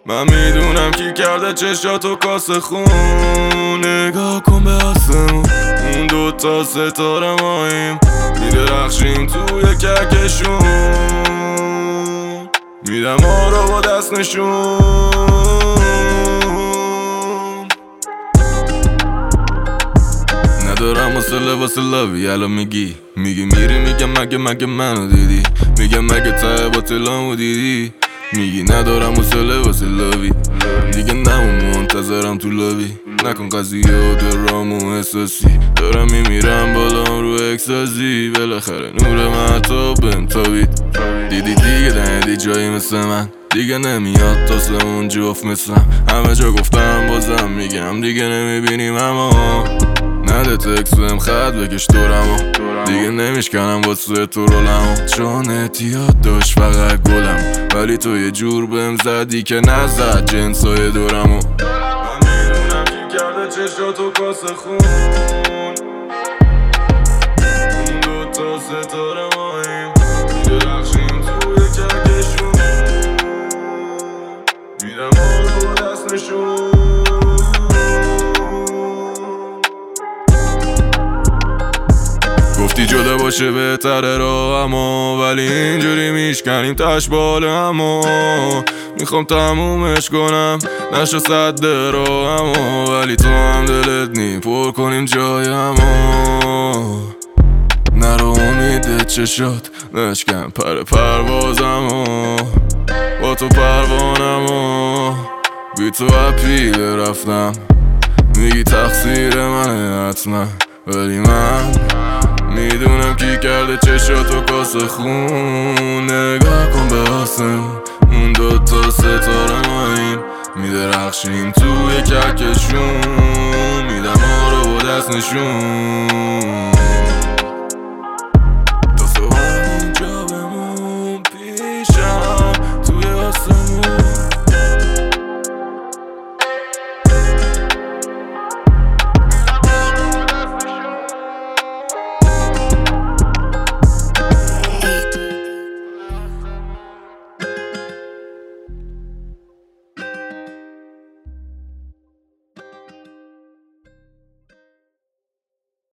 من میدونم کی کرده چشاتو کاسه خون. نگاه کن به آسمون، اون دوتا ستاره ماییم، میدرخشیم توی کهکشون. میدم آرا با دست نشون. ندارم واسه لاوی. الان میگی میری، میگم مگه منو دیدی، میگم مگه ته باطلامو دیدی. میگی ندارم واسه لاوی، دیگه نمون منتظرم تو لاوی. نکن قضیه و درامو احساسی، دارم میمیرم بالام رو اکسازی. بالاخره نور مهتاب بهم تابید. دیدی دیگه ندیدی جایی مثل من، دیگه نمیاد تاسمون جفت مثلم. همه جا گفتم بازم میگم دیگه نمیبینیم اما نده تکس بهم خط بکش دورمو، دیگه نمیشکنم واسه تو رولمو. چون اعتیاد داشت فقط گلم، ولی تو یه جور بهم زدی که نزد جنسای دورمو. من میدونم کی کرده چشاتو کاسه خون. اون دوتا ستاره ماییم، میدرخشیم توی کهکشون. میدم آرا دست نشون. گفتی جدا باشه بهتره راهمو، ولی اینجوری میشکنیم تش بالمو. میخوام تمومش کنم نشو صد راهمو، ولی تو هم دلت نی پر کنیم جایمو. نرو امید چشات نشکن پروازمو، با تو پروانمو. بی تو اپیل رفتم، میگی تقصیر منه حتما، ولی من میدونم کی کرده چشاتو کاسه خون. نگاه کن به آسمون، اون دوتا ستاره ماییم، میدرخشیم توی کهکشون. میدم آرا با دست نشون.